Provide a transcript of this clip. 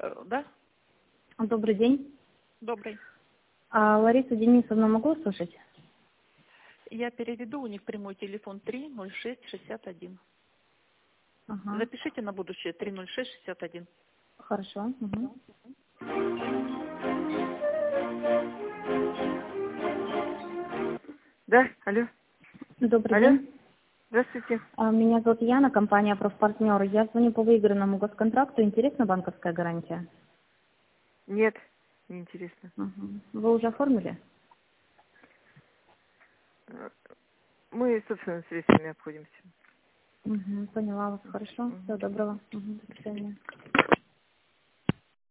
Да? Добрый день. Добрый. Лариса Денисовна, могу услышать? Я переведу, у них прямой телефон 30661. Ага, Запишите на будущее 30661. хорошо. Угу. Да, алло. Добрый Алло. день. Здравствуйте. Меня зовут Яна, компания «Профпартнер». Я звоню по выигранному госконтракту. Интересна банковская гарантия? Нет, неинтересно. Угу. Вы уже оформили? Мы собственными средствами обходимся. Угу, поняла вас. Хорошо. Всего доброго. Угу, до свидания.